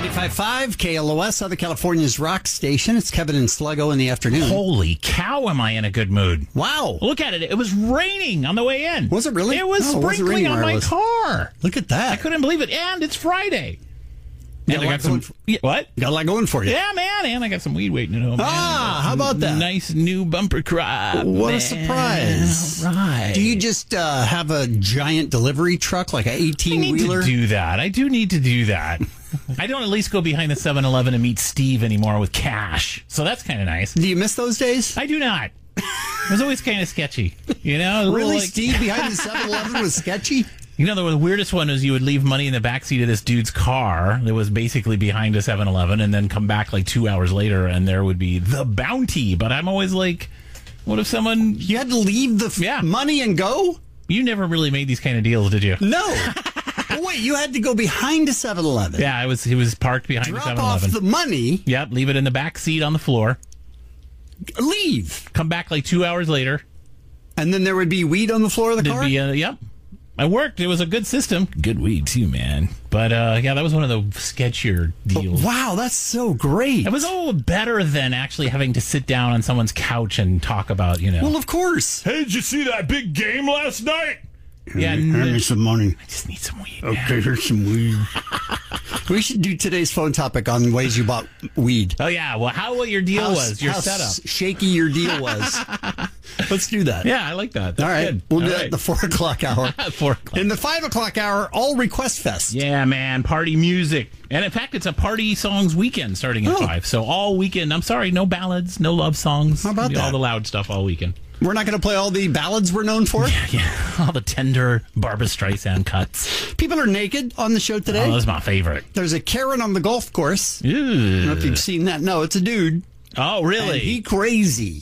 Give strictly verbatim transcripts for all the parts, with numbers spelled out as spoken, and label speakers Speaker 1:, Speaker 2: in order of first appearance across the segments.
Speaker 1: ninety-five point five K L O S, Southern California's rock station. It's Kevin and Sluggo in the afternoon.
Speaker 2: Holy cow, am I in a good mood.
Speaker 1: Wow.
Speaker 2: Look at it. It was raining on the way in.
Speaker 1: Was it really?
Speaker 2: It was
Speaker 1: No, it wasn't
Speaker 2: sprinkling
Speaker 1: raining
Speaker 2: on
Speaker 1: where I
Speaker 2: my
Speaker 1: was.
Speaker 2: car.
Speaker 1: Look at that.
Speaker 2: I couldn't believe it. And it's Friday.
Speaker 1: Got
Speaker 2: And
Speaker 1: a
Speaker 2: I
Speaker 1: lot
Speaker 2: got some.
Speaker 1: going for-
Speaker 2: Yeah, what?
Speaker 1: Got a lot going for you.
Speaker 2: Yeah, man. And I got some weed waiting at home.
Speaker 1: Ah, how about that?
Speaker 2: Nice new bumper crop.
Speaker 1: What
Speaker 2: man.
Speaker 1: a surprise.
Speaker 2: All right.
Speaker 1: Do you just uh, have a giant delivery truck, like an
Speaker 2: I need
Speaker 1: eighteen-wheeler?
Speaker 2: to do that. I do need to do that. I don't at least go behind the seven eleven and meet Steve anymore with cash. So that's kind of nice.
Speaker 1: Do you miss those days?
Speaker 2: I do not. It was always kind of sketchy. You know? A little
Speaker 1: Really?
Speaker 2: like-
Speaker 1: Steve behind the seven eleven was sketchy?
Speaker 2: You know, the weirdest one is you would leave money in the backseat of this dude's car that was basically behind a seven eleven and then come back like two hours later and there would be the bounty. But I'm always like, what if someone...
Speaker 1: You had to leave the f-
Speaker 2: Yeah.
Speaker 1: money and go?
Speaker 2: You never really made these kind of deals, did you?
Speaker 1: No. Oh, wait, you had to go behind a seven eleven.
Speaker 2: Yeah, I was. He was parked behind
Speaker 1: Drop
Speaker 2: the seven
Speaker 1: off
Speaker 2: eleven.
Speaker 1: the money,
Speaker 2: Yep, leave it in the back seat on the floor.
Speaker 1: leave.
Speaker 2: Come back like two hours later.
Speaker 1: And then there would be weed on the floor of the
Speaker 2: There'd
Speaker 1: car?
Speaker 2: be a, yep. I worked. It was a good system. Good weed, too, man. But, uh, yeah, that was one of the sketchier deals.
Speaker 1: Wow, that's so great.
Speaker 2: It was a little better than actually having to sit down on someone's couch and talk about, you know.
Speaker 1: Well, of course.
Speaker 3: Hey, did you see that big game last night?
Speaker 2: yeah,
Speaker 1: Hand me
Speaker 2: n-
Speaker 1: some money.
Speaker 2: I just need some weed.
Speaker 1: Okay,
Speaker 2: man.
Speaker 1: here's some weed. We should do today's phone topic on ways you bought weed.
Speaker 2: Oh, yeah. Well, how what your deal
Speaker 1: How-
Speaker 2: was, your
Speaker 1: how
Speaker 2: setup.
Speaker 1: s- shaky your deal was. Let's do that.
Speaker 2: Yeah, I like that. That's
Speaker 1: All right.
Speaker 2: good.
Speaker 1: We'll do
Speaker 2: All
Speaker 1: that
Speaker 2: right.
Speaker 1: at the four o'clock hour.
Speaker 2: Four o'clock.
Speaker 1: In the five o'clock hour, all Request Fest.
Speaker 2: Yeah, man, party music. And in fact, it's a party songs weekend starting at
Speaker 1: Oh.
Speaker 2: five. So all weekend, I'm sorry, no ballads, no love songs.
Speaker 1: How about
Speaker 2: It'll be All
Speaker 1: that?
Speaker 2: the loud stuff all weekend.
Speaker 1: We're not going to play all the ballads we're known for.
Speaker 2: Yeah, all the tender Barbra Streisand cuts.
Speaker 1: People are naked on the show today.
Speaker 2: Oh, that's my favorite.
Speaker 1: There's a Karen on the golf course. I
Speaker 2: Ew.
Speaker 1: don't know if you've seen that. No, it's a dude.
Speaker 2: Oh, really?
Speaker 1: And he crazy.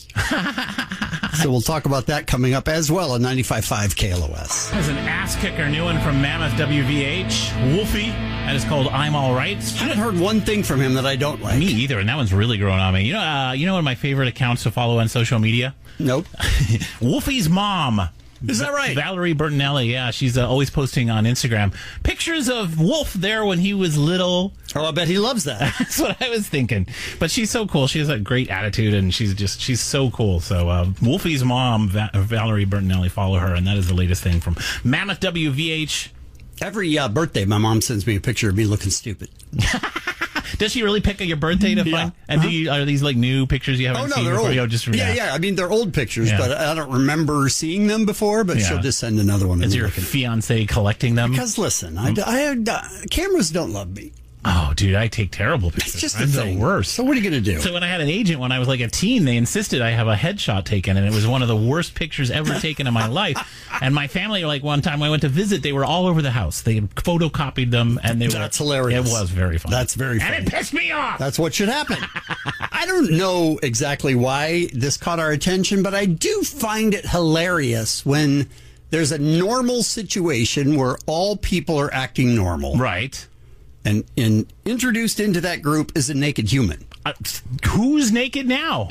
Speaker 1: So we'll talk about that coming up as well on ninety-five point five K L O S.
Speaker 2: There's an ass kicker new one from Mammoth W V H, Wolfie, and it's called I'm All Right.
Speaker 1: I haven't heard one thing from him that I don't like.
Speaker 2: Me either, and that one's really growing on me. You know, uh, you know one of my favorite accounts to follow on social media?
Speaker 1: Nope.
Speaker 2: Wolfie's mom.
Speaker 1: Is that right?
Speaker 2: Valerie Bertinelli, yeah. She's uh, always posting on Instagram pictures of Wolf there when he was little.
Speaker 1: Oh, I bet he loves that.
Speaker 2: That's what I was thinking. But she's so cool. She has a great attitude, and she's just, she's so cool. So, uh, Wolfie's mom, Va- Valerie Bertinelli, follow her, and that is the latest thing from Mammoth W V H.
Speaker 1: Every uh, birthday, my mom sends me a picture of me looking stupid.
Speaker 2: Does she really pick your birthday to
Speaker 1: Yeah.
Speaker 2: find? And do you, are these like new pictures you haven't
Speaker 1: Oh, no,
Speaker 2: seen
Speaker 1: they're
Speaker 2: before?
Speaker 1: old.
Speaker 2: You just,
Speaker 1: yeah, yeah. I mean, they're old pictures,
Speaker 2: Yeah.
Speaker 1: but I don't remember seeing them before, but
Speaker 2: Yeah.
Speaker 1: she'll just send another one. of
Speaker 2: Is
Speaker 1: me
Speaker 2: your
Speaker 1: looking-
Speaker 2: fiance collecting them?
Speaker 1: Because, listen, I, I, uh, cameras don't love me.
Speaker 2: Oh, dude, I take terrible pictures.
Speaker 1: It's just
Speaker 2: I'm
Speaker 1: the thing.
Speaker 2: worst.
Speaker 1: So what are you going to do?
Speaker 2: So when I had an agent when I was like a teen, they insisted I have a headshot taken, and it was one of the worst pictures ever taken in my life. And my family, like one time I went to visit, they were all over the house. They had photocopied them, and they
Speaker 1: That's
Speaker 2: were
Speaker 1: hilarious.
Speaker 2: It was very funny.
Speaker 1: That's very funny.
Speaker 2: and it pissed me off.
Speaker 1: That's what should happen. I don't know exactly why this caught our attention, but I do find it hilarious when there's a normal situation where all people are acting normal.
Speaker 2: Right.
Speaker 1: And, and introduced into that group is a naked human.
Speaker 2: Uh, who's naked now?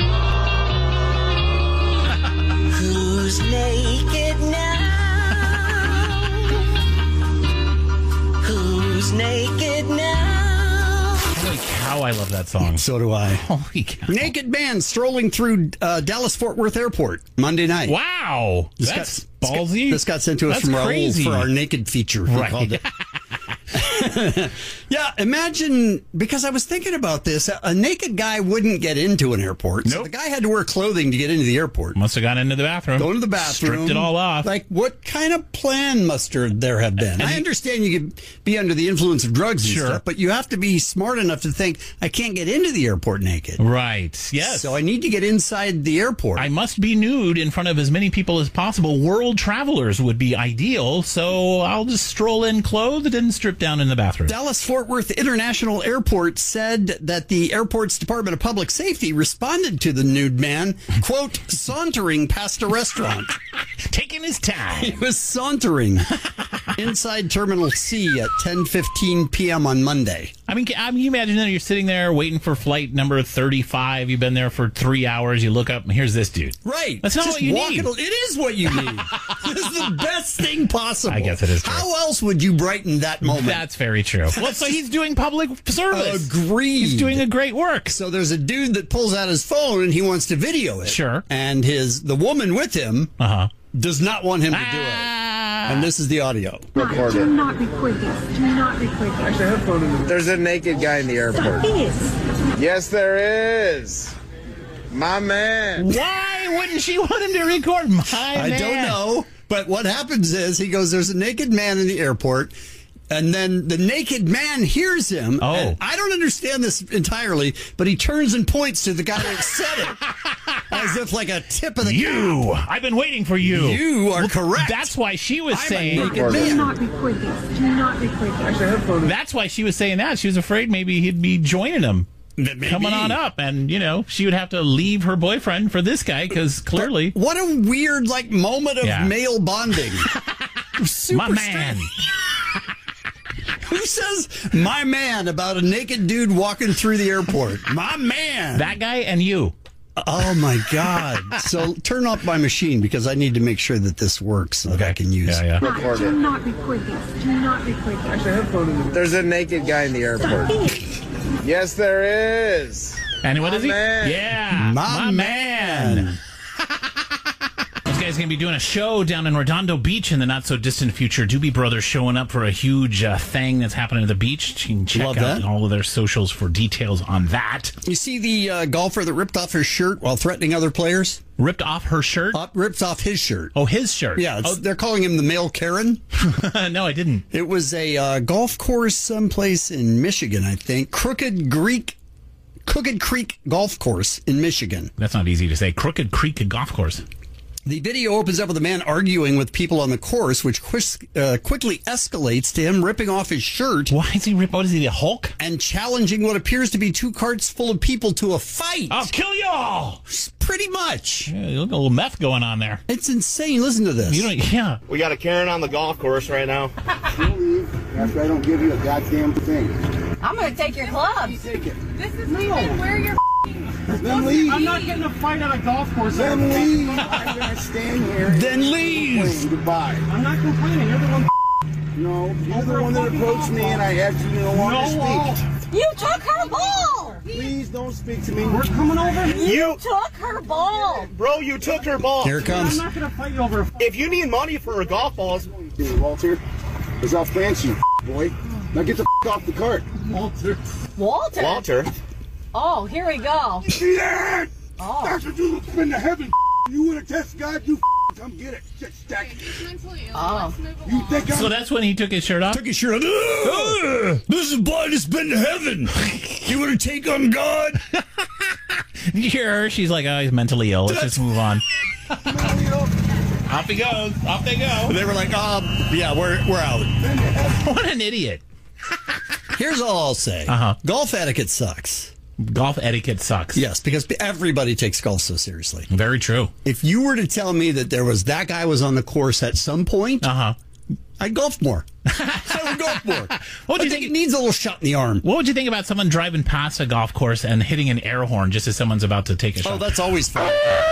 Speaker 4: Who's naked now? Who's naked now?
Speaker 2: Holy cow, I love that song.
Speaker 1: So do I.
Speaker 2: Holy cow.
Speaker 1: Naked man strolling through uh, Dallas-Fort Worth Airport Monday night.
Speaker 2: Wow.
Speaker 1: This
Speaker 2: That's
Speaker 1: got,
Speaker 2: ballsy.
Speaker 1: This got sent to us
Speaker 2: That's
Speaker 1: from
Speaker 2: crazy.
Speaker 1: Raul for our naked feature. We
Speaker 2: Right.
Speaker 1: called it. Yeah, imagine, because I was thinking about this, a, a naked guy wouldn't get into an airport. So
Speaker 2: Nope.
Speaker 1: the guy had to wear clothing to get into the airport.
Speaker 2: Must have gone into the bathroom.
Speaker 1: Go to the bathroom.
Speaker 2: Stripped it all off.
Speaker 1: Like, what kind of plan must there have been?
Speaker 2: And
Speaker 1: I
Speaker 2: he-
Speaker 1: understand you could be under the influence of drugs and
Speaker 2: Sure.
Speaker 1: stuff, but you have to be smart enough to think, I can't get into the airport naked.
Speaker 2: Right. Yes.
Speaker 1: So I need to get inside the airport.
Speaker 2: I must be nude in front of as many people as possible. World travelers would be ideal, so I'll just stroll in clothed and strip down in the bathroom.
Speaker 1: Dallas-Fort Worth International Airport said that the airport's Department of Public Safety responded to the nude man, quote, sauntering past a restaurant.
Speaker 2: Taking his
Speaker 1: He
Speaker 2: time.
Speaker 1: was sauntering. inside Terminal C at ten fifteen p.m. on Monday.
Speaker 2: I mean, can you imagine that you're sitting there waiting for flight number thirty-five. You've been there for three hours. You look up, and here's this dude.
Speaker 1: Right.
Speaker 2: That's not
Speaker 1: Just
Speaker 2: what you
Speaker 1: walk
Speaker 2: need.
Speaker 1: It, it is what you need. This is the best thing possible.
Speaker 2: I guess it is true.
Speaker 1: How else would you brighten that moment?
Speaker 2: That's very true. Well, so he's doing public service.
Speaker 1: Agreed.
Speaker 2: He's doing a great work.
Speaker 1: So there's a dude that pulls out his phone and he wants to video it.
Speaker 2: Sure.
Speaker 1: And his the woman with him
Speaker 2: Uh-huh.
Speaker 1: does not want him to do it.
Speaker 2: Ah.
Speaker 1: And this is the audio.
Speaker 5: Record
Speaker 6: Do
Speaker 5: it.
Speaker 6: not record this. Do not record this.
Speaker 5: There's a naked guy in the airport.
Speaker 6: Yes.
Speaker 5: Yes, there is. My man.
Speaker 2: Why wouldn't she want him to record my
Speaker 1: I
Speaker 2: man?
Speaker 1: don't know. But what happens is he goes, there's a naked man in the airport. And then the naked man hears him.
Speaker 2: Oh.
Speaker 1: And I don't understand this entirely, but he turns and points to the guy that said it. As if like a tip of the
Speaker 2: You. I've been waiting for you.
Speaker 1: You are correct.
Speaker 2: That's why she was
Speaker 1: I'm a
Speaker 2: saying.
Speaker 1: naked
Speaker 5: Record
Speaker 1: man.
Speaker 6: Do not record this. Do not record this.
Speaker 2: That's why she was saying that. She was afraid maybe he'd be joining him.
Speaker 1: Maybe.
Speaker 2: Coming on up, and you know she would have to leave her boyfriend for this guy because clearly,
Speaker 1: What a weird like moment of
Speaker 2: Yeah.
Speaker 1: male bonding. Super
Speaker 2: my man.
Speaker 1: Who says my man about a naked dude walking through the airport? My man.
Speaker 2: That guy and you.
Speaker 1: Oh my God. So turn off my machine because I need to make sure that this works so that I can use
Speaker 2: Yeah, yeah.
Speaker 5: Record
Speaker 6: Do
Speaker 5: it.
Speaker 6: not record this. Do not record this.
Speaker 5: There's a naked guy in the airport. Yes, there is.
Speaker 2: And what
Speaker 5: My
Speaker 2: is he?
Speaker 5: man.
Speaker 2: Yeah,
Speaker 1: My man.
Speaker 2: Those guys going to be doing a show down in Redondo Beach in the not so distant future. Doobie Brothers showing up for a huge uh, thing that's happening at the beach. You can check
Speaker 1: Love
Speaker 2: out
Speaker 1: that.
Speaker 2: all of their socials for details on that.
Speaker 1: You see the uh, golfer that ripped off his shirt while threatening other players?
Speaker 2: Ripped off her shirt.
Speaker 1: Up, rips off his shirt.
Speaker 2: Oh, his shirt.
Speaker 1: Yeah, it's, they're calling him the male Karen.
Speaker 2: Oh, no, I didn't.
Speaker 1: It was a uh, golf course someplace in Michigan, I think. Crooked Creek, Crooked Creek Golf Course in Michigan.
Speaker 2: That's not easy to say. Crooked Creek Golf Course.
Speaker 1: The video opens up with a man arguing with people on the course, which quis- uh, quickly escalates to him ripping off his shirt
Speaker 2: Why is he rip? What is he, the Hulk?
Speaker 1: and challenging what appears to be two carts full of people to a fight.
Speaker 2: I'll kill y'all.
Speaker 1: Pretty much.
Speaker 2: Yeah, you look a little meth going on there.
Speaker 1: It's insane. Listen to this.
Speaker 2: You don't. Yeah.
Speaker 3: We got a Karen on the golf course right now.
Speaker 7: After I don't give you a goddamn thing.
Speaker 4: I'm gonna take your clubs.
Speaker 7: Take it.
Speaker 4: This is even where you're
Speaker 7: Then leave.
Speaker 3: I'm not getting a fight at a golf course.
Speaker 7: Then leave. I'm gonna stand here.
Speaker 1: Then leave.
Speaker 7: Complain. Goodbye.
Speaker 3: I'm not complaining. You're the one.
Speaker 7: No, you're the one that approached me and I asked you to no longer
Speaker 3: No,
Speaker 7: speak.
Speaker 4: You took her ball!
Speaker 7: Please don't speak to me.
Speaker 3: we're coming over.
Speaker 4: You took her ball!
Speaker 3: Bro, you took her ball.
Speaker 1: Here it comes.
Speaker 3: I'm not gonna fight you over. If you need money for her golf balls,
Speaker 7: Hey, Walter, it's all fancy, you boy. Now get the off the cart.
Speaker 3: Walter.
Speaker 4: Walter?
Speaker 3: Walter.
Speaker 4: Oh, here we go.
Speaker 7: See that?
Speaker 4: Oh.
Speaker 7: That's what you spend to heaven. You want to test God? You come get it. Shit stack.
Speaker 4: Oh.
Speaker 7: You think I'm
Speaker 2: So that's when he took his shirt off.
Speaker 1: Took his shirt off. Ugh, this is blood that's been to heaven. You want to take on God?
Speaker 2: You hear her? She's like, oh, he's mentally ill. Let's just move on. Off he goes. Off they go.
Speaker 1: They were like, um, yeah, we're, we're out.
Speaker 2: What an idiot.
Speaker 1: Here's all I'll say.
Speaker 2: Uh-huh.
Speaker 1: Golf etiquette sucks.
Speaker 2: Golf etiquette sucks.
Speaker 1: Yes, because everybody takes golf so seriously.
Speaker 2: Very true.
Speaker 1: If you were to tell me that there was that guy was on the course at some point,
Speaker 2: Uh-huh.
Speaker 1: I'd golf more. I would golf more.
Speaker 2: What do
Speaker 1: I
Speaker 2: you
Speaker 1: think
Speaker 2: think-
Speaker 1: it needs a little shot in the arm.
Speaker 2: What would you think about someone driving past a golf course and hitting an air horn just as someone's about to take a
Speaker 1: Oh,
Speaker 2: shot?
Speaker 1: that's always fun.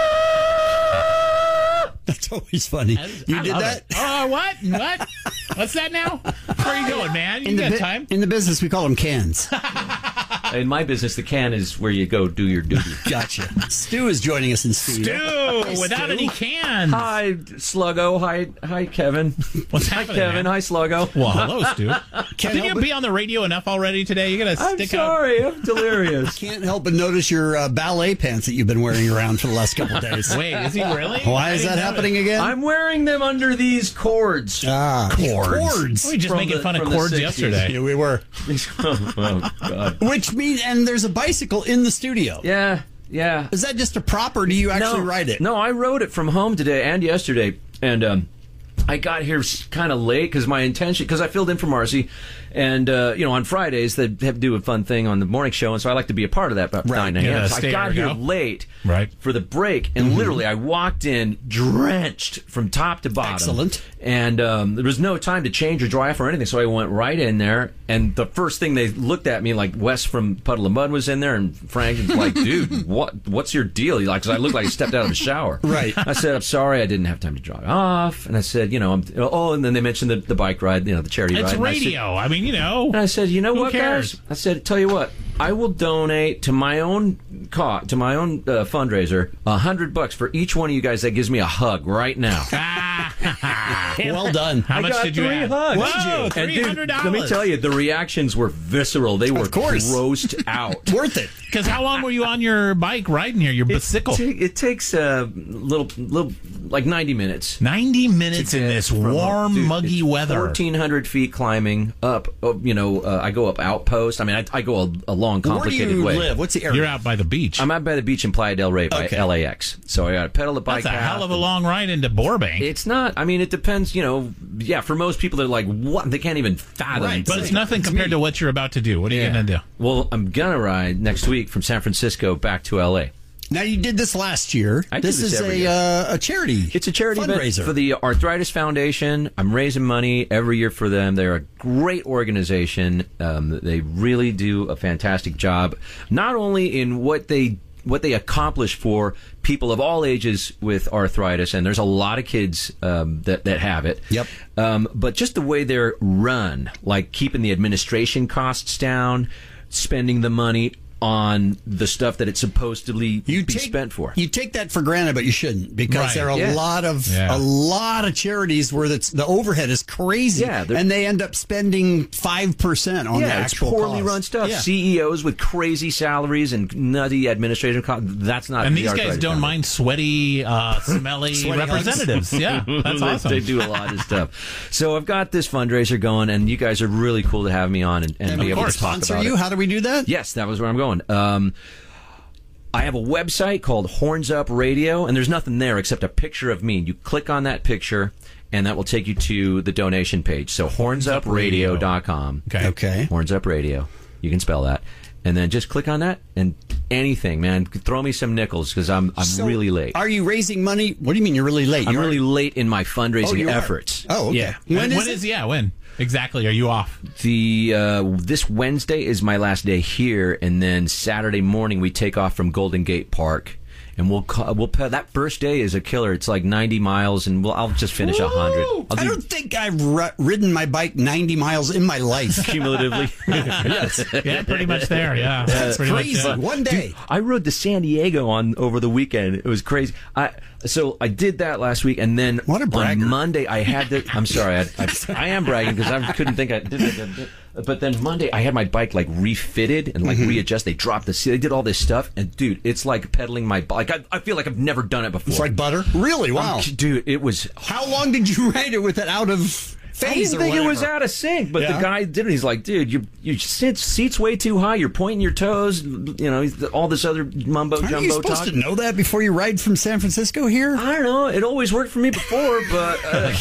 Speaker 1: That's always funny. You
Speaker 2: I
Speaker 1: did
Speaker 2: love
Speaker 1: that?
Speaker 2: it. Oh, what? What? What's that now? Where are you going, man? You
Speaker 1: In the,
Speaker 2: got
Speaker 1: bu-
Speaker 2: time?
Speaker 1: in the business, we call them cans.
Speaker 8: In my business, the can is where you go do your duty.
Speaker 1: Gotcha. Stu is joining us in studio.
Speaker 2: Dude, without
Speaker 1: Stu.
Speaker 2: any cans.
Speaker 8: Hi, Sluggo. Hi, hi, Kevin.
Speaker 2: What's
Speaker 8: Hi,
Speaker 2: happening,
Speaker 8: Kevin.
Speaker 2: man?
Speaker 8: Hi, Sluggo.
Speaker 2: Well, hello, Stu.
Speaker 1: Can't
Speaker 2: Did you
Speaker 1: help it-
Speaker 2: be on the radio enough already today? You got to
Speaker 8: I'm
Speaker 2: stick out.
Speaker 8: sorry. I'm delirious.
Speaker 1: Can't help but notice your uh, ballet pants that you've been wearing around for the last couple of days.
Speaker 2: Wait, is he really?
Speaker 1: Why
Speaker 2: I
Speaker 1: is
Speaker 2: didn't
Speaker 1: that
Speaker 2: notice.
Speaker 1: happening again?
Speaker 8: I'm wearing them under these cords.
Speaker 1: ah, cords.
Speaker 2: We were just
Speaker 8: From
Speaker 2: making
Speaker 8: the-
Speaker 2: fun of
Speaker 8: from the
Speaker 2: cords
Speaker 8: sixties.
Speaker 2: yesterday.
Speaker 1: Yeah, we were.
Speaker 8: oh, oh, God.
Speaker 1: Which means, and there's a bicycle in the studio.
Speaker 8: Yeah, yeah.
Speaker 1: Is that just a prop, or do you actually
Speaker 8: no,
Speaker 1: ride it?
Speaker 8: No, I rode it from home today and yesterday, and um, I got here kind of late because my intention, because I filled in for Marcy, and uh, you know, on Fridays they have to do a fun thing on the morning show, and so I like to be a part of that about
Speaker 1: Right.
Speaker 8: nine a.m.
Speaker 2: Yeah,
Speaker 8: so I
Speaker 2: stay
Speaker 8: got
Speaker 2: or
Speaker 8: here
Speaker 2: go.
Speaker 8: late
Speaker 2: Right.
Speaker 8: for the break, and literally I walked in drenched from top to bottom.
Speaker 1: Excellent.
Speaker 8: And um, there was no time to change or dry off or anything, so I went right in there, and the first thing they looked at me, like Wes from Puddle of Mud was in there, and Frank was like, dude, what what's your deal? He's like, 'cause I looked like I stepped out of the shower.
Speaker 1: Right.
Speaker 8: I said, I'm sorry, I didn't have time to dry off. And I said, you know, I'm, oh, and then they mentioned the, the bike ride, you know, the charity
Speaker 2: It's
Speaker 8: ride. And I said-
Speaker 2: radio. I mean, you know.
Speaker 8: and I said, you know
Speaker 2: Who
Speaker 8: what,
Speaker 2: cares?
Speaker 8: guys? I said, tell you what, I will donate to my own co- to my own uh, fundraiser a hundred bucks for each one of you guys that gives me a hug right now.
Speaker 1: Well done.
Speaker 2: How
Speaker 8: I
Speaker 2: much
Speaker 8: got
Speaker 2: did you
Speaker 8: three
Speaker 2: add?
Speaker 8: hugs.
Speaker 2: Whoa,
Speaker 8: And
Speaker 2: three hundred
Speaker 8: dude,
Speaker 2: dollars.
Speaker 8: let me tell you, the reactions were visceral. They were
Speaker 1: Of course.
Speaker 8: grossed out.
Speaker 1: Worth it.
Speaker 2: Because how long were you on your bike riding here? Your bicycle?
Speaker 8: It, ta- it takes a little, little, like ninety minutes.
Speaker 2: ninety minutes in this
Speaker 8: From-
Speaker 2: warm,
Speaker 8: dude,
Speaker 2: muggy
Speaker 8: it's
Speaker 2: weather.
Speaker 8: fourteen hundred feet climbing up. uh, You know, uh, I go up outpost. I mean, I, I go a, a long,
Speaker 1: Where do
Speaker 8: complicated
Speaker 1: you
Speaker 8: way.
Speaker 1: live? What's the area?
Speaker 2: You're out by the beach.
Speaker 8: I'm out by the beach in Playa del Rey by
Speaker 1: Okay.
Speaker 8: L A X. So I got to pedal the bike.
Speaker 2: That's a
Speaker 8: path
Speaker 2: hell of a
Speaker 8: and-
Speaker 2: long ride into Burbank.
Speaker 8: It's not. I mean, it depends. You know, yeah. For most people, they're like, "What?" They can't even fathom.
Speaker 1: Right,
Speaker 2: but it's nothing compared to what you're about to do. What are you
Speaker 8: Yeah.
Speaker 2: going to do?
Speaker 8: Well, I'm gonna ride next week from San Francisco back to L A.
Speaker 1: Now, you did this last year.
Speaker 8: I do
Speaker 1: this
Speaker 8: this
Speaker 1: is
Speaker 8: every
Speaker 1: a
Speaker 8: year.
Speaker 1: uh, a charity.
Speaker 8: It's a charity event
Speaker 1: fundraiser
Speaker 8: for the Arthritis Foundation. I'm raising money every year for them. They're a great organization. Um, they really do a fantastic job, not only in what they what they accomplish for people of all ages with arthritis, and there's a lot of kids um, that that have it.
Speaker 1: Yep.
Speaker 8: Um, but just the way they're run, like keeping the administration costs down, spending the money on the stuff that it's supposed to be
Speaker 1: You
Speaker 8: be
Speaker 1: take,
Speaker 8: spent for.
Speaker 1: You take that for granted, but you shouldn't, because
Speaker 2: Right.
Speaker 1: there are a
Speaker 8: Yeah.
Speaker 1: lot of
Speaker 2: Yeah.
Speaker 1: a lot of charities where that's, the overhead is crazy,
Speaker 8: Yeah, they're-
Speaker 1: and they end up spending five percent on the
Speaker 8: Yeah, it's
Speaker 1: actual
Speaker 8: poorly
Speaker 1: cost.
Speaker 8: run stuff.
Speaker 1: Yeah.
Speaker 8: C E Os with crazy salaries and nutty administrative costs. That's not.
Speaker 2: And
Speaker 8: the
Speaker 2: these guys
Speaker 8: Arthritis
Speaker 2: don't
Speaker 8: Foundation.
Speaker 2: mind sweaty, uh, smelly
Speaker 1: Sweaty
Speaker 2: representatives. Yeah, that's
Speaker 8: They-
Speaker 2: awesome.
Speaker 8: They do a lot of stuff. So I've got this fundraiser going, and you guys are really cool to have me on and, and
Speaker 1: And
Speaker 8: be
Speaker 1: we
Speaker 8: able
Speaker 1: can
Speaker 8: to talk
Speaker 1: sponsor
Speaker 8: about
Speaker 1: you.
Speaker 8: it.
Speaker 1: How do we do that?
Speaker 8: Yes, that was where I'm going. Um, I have a website called Horns Up Radio, and there's nothing there except a picture of me. You click on that picture, and that will take you to the donation page. So horns up radio dot com.
Speaker 2: Okay.
Speaker 1: Okay.
Speaker 8: Horns Up Radio. You can spell that. And then just click on that, and anything, man. Throw me some nickels, because I'm, I'm
Speaker 1: So,
Speaker 8: really late.
Speaker 1: Are you raising money? What do you mean you're really late?
Speaker 8: I'm
Speaker 1: You're-
Speaker 8: really late in my fundraising
Speaker 1: Oh, you are?
Speaker 8: efforts.
Speaker 1: Oh, okay.
Speaker 8: Yeah.
Speaker 1: When
Speaker 2: when
Speaker 1: is
Speaker 2: is,
Speaker 1: it?
Speaker 2: yeah, when? Exactly. Are you off?
Speaker 8: The uh, this Wednesday is my last day here, and then Saturday morning we take off from Golden Gate Park, and we'll ca- we'll pa- that first day is a killer. It's like ninety miles, and we'll, I'll just finish a hundred. I'll
Speaker 1: I
Speaker 8: do
Speaker 1: don't think I've ri- ridden my bike ninety miles in my life.
Speaker 8: cumulatively.
Speaker 1: Yes.
Speaker 2: Yeah, pretty much there. Yeah, that's pretty much
Speaker 1: Crazy.
Speaker 2: it.
Speaker 1: One day.
Speaker 8: I rode to San Diego on over the weekend. It was crazy. I so I did that last week, and then
Speaker 1: What a bragger.
Speaker 8: on Monday I had to. I'm sorry, I, I, I am bragging because I couldn't think I did it. But then Monday I had my bike like refitted and like readjust. They dropped the seat. They did all this stuff, and dude, it's like pedaling my bike. I, I feel like I've never done it before.
Speaker 1: It's like butter. Really? Wow.
Speaker 8: Um, dude, it was.
Speaker 1: How long did you ride it with it out of
Speaker 8: I
Speaker 1: phase
Speaker 8: didn't
Speaker 1: or
Speaker 8: think it was
Speaker 1: whatever?
Speaker 8: out of sync, but
Speaker 1: Yeah.
Speaker 8: the guy did it. He's like, dude, your your seat, seat's way too high. You're pointing your toes. You know, all this other mumbo
Speaker 1: Aren't
Speaker 8: jumbo
Speaker 1: you supposed
Speaker 8: talk.
Speaker 1: to know that before you ride from San Francisco here?
Speaker 8: I don't know. It always worked for me before, but uh,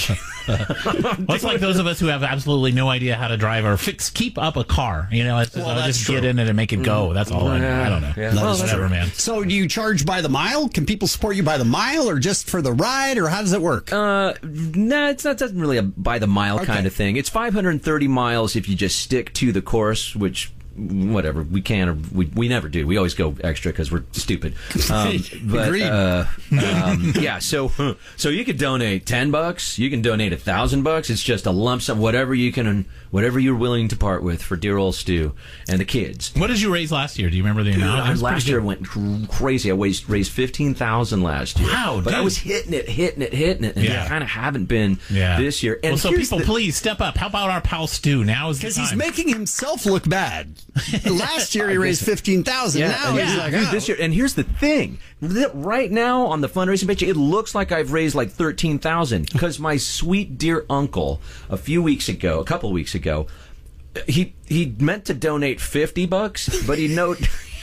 Speaker 2: Well, it's like those of us who have absolutely no idea how to drive or fix, keep up a car. You know, it's just,
Speaker 1: Well,
Speaker 2: I'll
Speaker 1: that's
Speaker 2: just
Speaker 1: true.
Speaker 2: get in it and make it go. That's all I know. I don't know.
Speaker 8: Yeah. Well, that's
Speaker 2: Whatever,
Speaker 8: true.
Speaker 2: man.
Speaker 1: So do you charge by the mile? Can people support you by the mile or just for the ride, or how does it work?
Speaker 8: uh, nah, it's not doesn't really a by the mile
Speaker 1: Okay.
Speaker 8: kind of thing. It's five hundred thirty miles if you just stick to the course, which. Whatever we can or we we never do. We always go extra because we're stupid. Um, but
Speaker 1: Agreed.
Speaker 8: uh, um, yeah, so so you could donate ten bucks. You can donate a thousand bucks. It's just a lump sum, whatever you can, whatever you're willing to part with for dear old Stu and the kids.
Speaker 2: What did you raise last year? Do you remember the
Speaker 8: Dude,
Speaker 2: amount?
Speaker 8: I,
Speaker 2: It was
Speaker 8: last
Speaker 2: pretty
Speaker 8: year
Speaker 2: good.
Speaker 8: went cr- crazy. I raised, raised fifteen thousand last year.
Speaker 2: Wow,
Speaker 8: but I
Speaker 2: dude.
Speaker 8: was hitting it, hitting it, hitting it, and
Speaker 2: Yeah.
Speaker 8: I kind of haven't been
Speaker 2: Yeah.
Speaker 8: this year. And
Speaker 2: well, so
Speaker 8: here's
Speaker 2: people,
Speaker 8: the-
Speaker 2: please step up. How about our pal Stu? Now is the
Speaker 1: Because
Speaker 2: time.
Speaker 1: he's making himself look bad. Last year he raised fifteen thousand.
Speaker 8: Yeah,
Speaker 1: Now
Speaker 8: and
Speaker 1: he's
Speaker 8: dude,
Speaker 1: like,
Speaker 8: dude,
Speaker 1: oh.
Speaker 8: this year. And here's the thing: Th- right now on the fundraising page, it looks like I've raised like thirteen thousand because my sweet dear uncle, a few weeks ago, a couple weeks ago, he he meant to donate fifty bucks, but he note.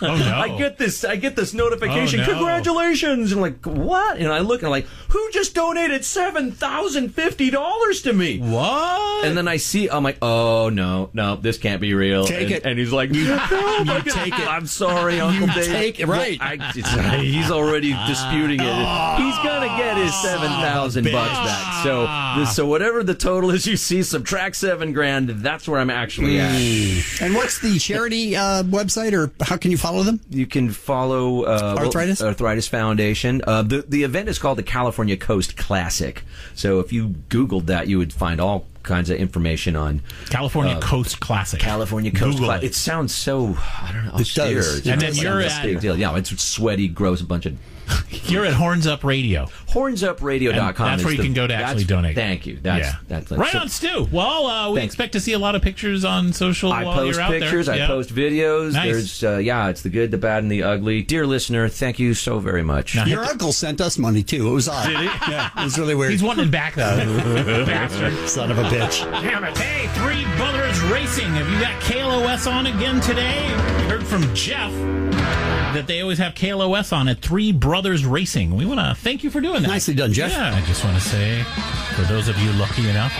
Speaker 2: Oh, no.
Speaker 8: I get this. I get this notification.
Speaker 2: Oh, no.
Speaker 8: Congratulations! And I'm like, what? And I look and I'm like, who just donated seven thousand fifty dollars to me?
Speaker 2: What?
Speaker 8: And then I see, I'm like, oh no, no, this can't be real.
Speaker 1: Take
Speaker 8: and,
Speaker 1: it.
Speaker 8: And he's like, you,
Speaker 1: you take it.
Speaker 8: I'm sorry, Uncle
Speaker 1: You
Speaker 8: Dave.
Speaker 1: take it, right.
Speaker 8: I, it's, he's already disputing it. He's gonna get his seven thousand bucks back. So, this, so whatever the total is, you see, subtract seven grand. That's where I'm actually at.
Speaker 1: And what's the charity uh, website, or how can you follow them?
Speaker 8: You can follow uh,
Speaker 1: Arthritis?
Speaker 8: well, Arthritis Foundation. Uh, the the event is called the California Coast Classic. So if you Googled that, you would find all kinds of information on
Speaker 2: California
Speaker 8: uh,
Speaker 2: Coast Classic.
Speaker 8: California Coast
Speaker 2: Google
Speaker 8: Classic.
Speaker 2: it.
Speaker 8: It sounds so, I don't know,
Speaker 1: It
Speaker 8: austere.
Speaker 1: does.
Speaker 8: It's
Speaker 2: And
Speaker 8: just
Speaker 2: then you're
Speaker 8: a
Speaker 2: at-
Speaker 8: big deal. Yeah, it's sweaty, gross, a bunch of
Speaker 2: You're at Horns Up Radio.
Speaker 8: horns up radio dot com.
Speaker 2: And that's where
Speaker 8: is
Speaker 2: you
Speaker 8: the-
Speaker 2: can go to actually
Speaker 8: that's-
Speaker 2: donate.
Speaker 8: Thank you. That's,
Speaker 2: yeah.
Speaker 8: that's, that's
Speaker 2: right
Speaker 8: so-
Speaker 2: on, Stu. Well, uh, we
Speaker 8: Thank
Speaker 2: expect to see a lot of pictures on social
Speaker 8: I
Speaker 2: while
Speaker 8: post
Speaker 2: you're out
Speaker 8: pictures.
Speaker 2: there.
Speaker 8: I
Speaker 2: Yeah.
Speaker 8: post videos.
Speaker 2: Nice.
Speaker 8: There's, uh, yeah, it's the good, the bad, and the ugly. Dear listener, thank you so very much.
Speaker 2: Now,
Speaker 1: Your uncle sent us money, too. It was odd.
Speaker 2: Did he?
Speaker 1: Yeah, it was really weird.
Speaker 2: He's wanting it back, though. Bastard.
Speaker 1: Son of a bitch.
Speaker 2: Damn it. Hey, Three Brothers Racing. Have you got K L O S on again today? We heard from Jeff that they always have K L O S on at Three Brothers Racing. We want to thank you for doing that.
Speaker 1: Nicely done, Jeff.
Speaker 2: Yeah, I just want to say, for those of you lucky enough